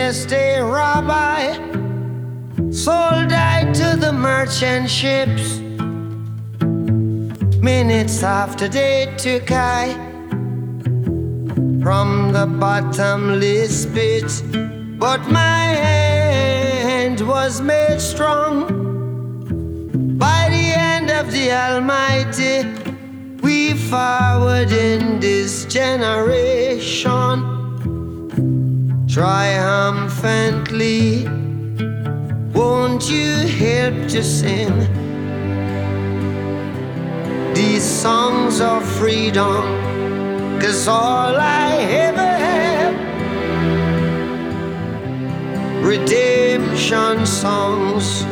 Yes, a rabbi sold I to the merchant ships. Minutes after they took I from the bottomless pit, but my hand was made strong by the hand of the Almighty. We forward in this generation triumphantly. Won't you help to sing these songs of freedom? 'Cause all I ever have, redemption songs,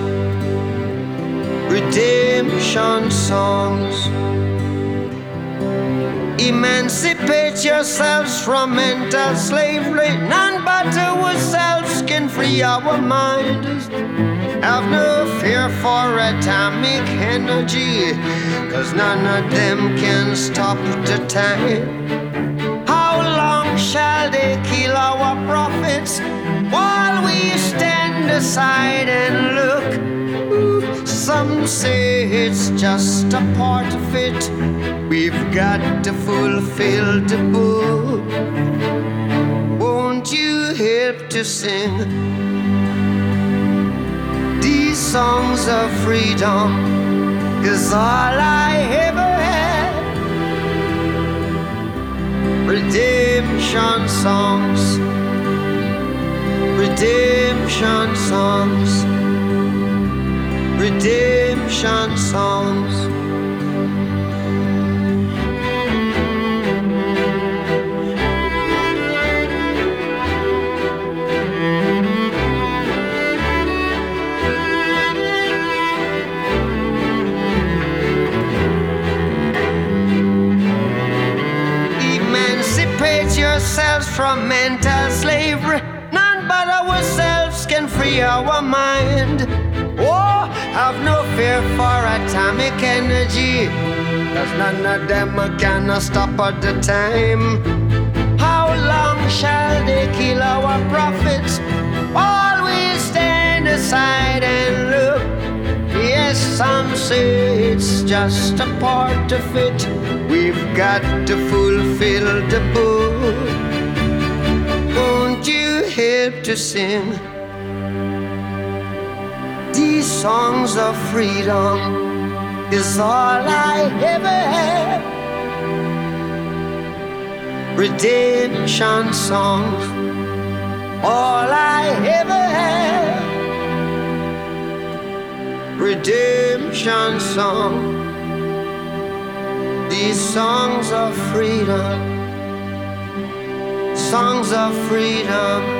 redemption songs. Emancipate yourselves from mental slavery. None but ourselves can free our minds. Have no fear for atomic energy, 'cause none of them can stop the time. How long shall they kill our prophets while we stand aside and look? Some say it's just a part of it. We've got to fulfill the book. Won't you help to sing these songs of freedom? 'Cause all I ever had, redemption songs, redemption songs, redemption songs. Emancipate yourselves from mental slavery. None but ourselves can free our mind. Oh, have no fear for atomic energy, 'cause none of them can stop at the time. How long shall they kill our prophets while we stand aside and look? Yes, some say it's just a part of it. We've got to fulfill the book. Won't you help to sing these songs of freedom? Is all I ever had, redemption songs. All I ever had, redemption song. These songs of freedom, songs of freedom.